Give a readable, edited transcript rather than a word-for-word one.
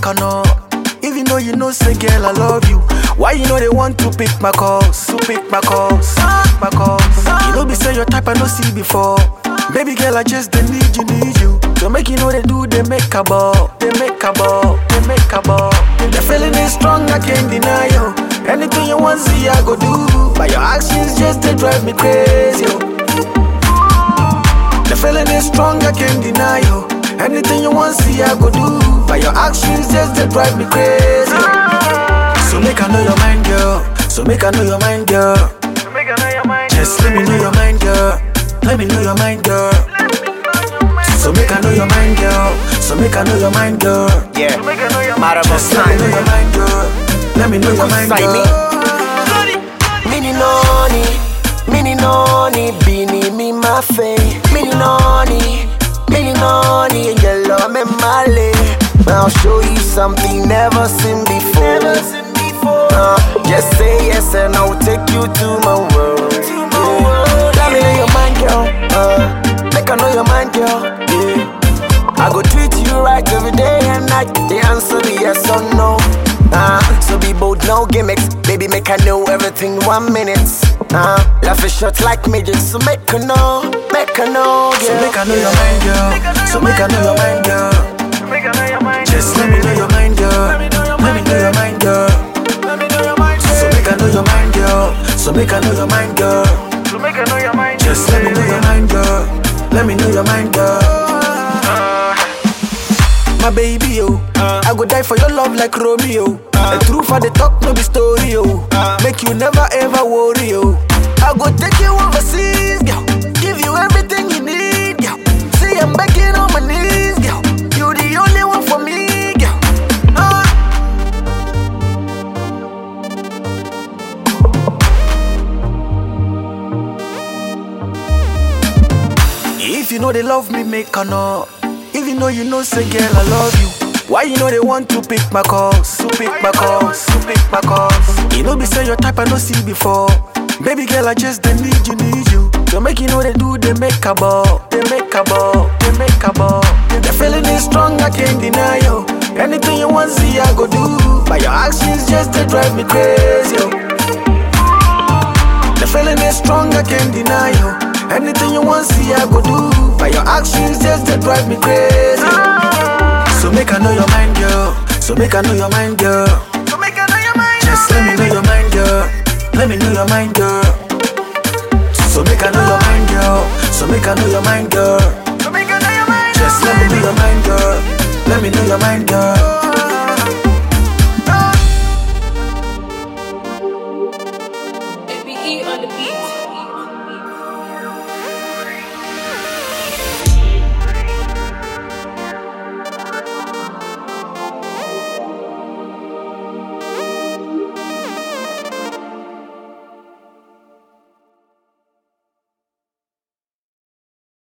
make or not. Even though you know, say girl, I love you. Why you know they want to pick my calls? To pick my calls, my calls. You know, be say your type I no see before. Baby girl, I just they need you. To make you know they do, they make a ball. They make a ball, they make a ball. The feeling is strong, I can't deny you. Anything you want, see, I go do. But your actions just they drive me crazy. The feeling is strong, I can't deny you. Anything you want, see, I go do. But your actions just they drive me crazy. So make I know your mind, girl. So make I know your mind, girl. Just let me know your mind, girl. Let me know your mind, girl. So make I know your mind, girl. So make I know your mind, girl. Yeah, matter of Just let me know your mind, girl. Let me know your mind, girl. Mini noni, bini mi mafe. Mini noni, and your love me male. I'll show you something never seen before. Just say yes and I'll take you to my world. Let me know your mind, girl. Make I know your mind, girl. Yeah. I go treat you right every day and night. The answer be yes or no. So be bold, no gimmicks. Baby, make I know everything 1 minute. Laugh is short like midgets. So make I know, girl. So make I know your mind, girl. So make I know your mind, girl. Just let me know your mind, girl. Let me know your mind, girl. So make I know your mind, girl. So make I know your mind, girl. Just let me know your mind, girl. Let me know your mind, girl. My baby, oh, I go die for your love like Romeo. The truth for the talk, no be story, oh. Make you never ever worry, oh. I go take you overseas, girl. Give you everything you need, girl. See, I'm begging on my knees, girl. You the only one for me, girl. If you know they love me, make or not. Even though you know, say girl, I love you. Why you know they want to pick my calls? To pick my calls, to pick my calls. You know, be say your type I no see before. Baby girl, I just they need you. To make you know they do, they make a ball. They make a ball, they make a ball. The feeling is strong, I can't deny you. Anything you want, see, I go do. But your actions just they drive me crazy. The feeling is strong, I can't deny you. Anything you want, see, I go do. But your actions just they drive me crazy. So make I know your mind, girl. So make I know your mind, girl. Just let me know your mind, girl. Let me know your mind, girl. So make I know your mind, girl. So make I know your mind, girl. Just let me know your mind, girl. Let me know your mind, girl.